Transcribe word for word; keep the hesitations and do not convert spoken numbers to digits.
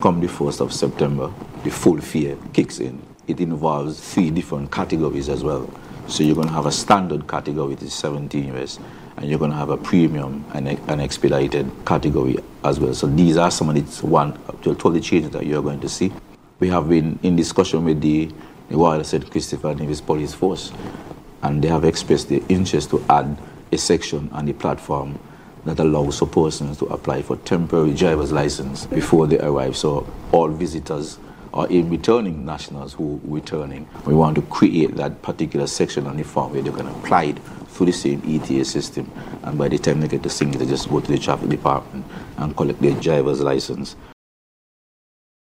Come the first of September, the full fare kicks in. It involves three different categories as well. So you're going to have a standard category, which is seventeen U S, and you're going to have a premium and an expedited category as well. So these are some of the one totally changes that you're going to see. We have been in discussion with the, the Royal Saint Christopher Nevis Police Force, and they have expressed their interest to add a section on the platform that allows for persons to apply for temporary driver's license before they arrive. So all visitors or even returning nationals who are returning, we want to create that particular section on the form where they can apply it through the same E T A system, and by the time they get the thing, they just go to the traffic department and collect their driver's license.